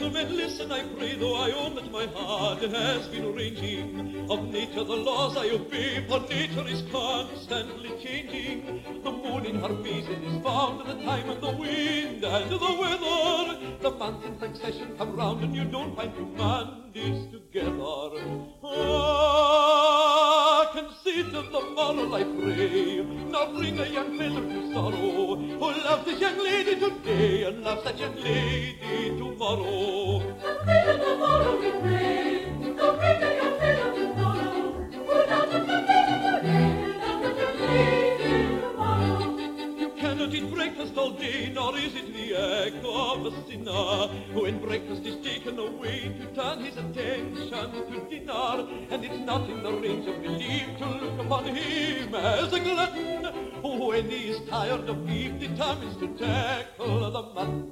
gentlemen, listen, I pray, though I own that my heart has been ranging. Of nature the laws I obey, for nature is constantly changing. The moon in her basin is found, the time and the wind and the weather. The months in succession come round, and you don't find two Mondays together. Ah, consider the moral, I pray. Now bring a young fellow to sorrow, who loves this young lady today and loves that young lady tomorrow. Consider the moral, we pray. Now bring a young fellow to sorrow, who loves this young lady today and loves that young lady tomorrow. You cannot eat breakfast all day, nor is it the act of a sinner when breakfast is taken away to turn his attention to dinner. And it's not in the range of belief to look upon him as a glutton who, when he is tired of beef, determines to tackle the mutton.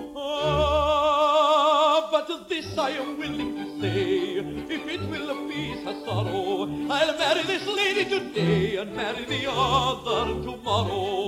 Ah, but this I am willing to say, if it will appease her sorrow, I'll marry this lady today and marry the other tomorrow.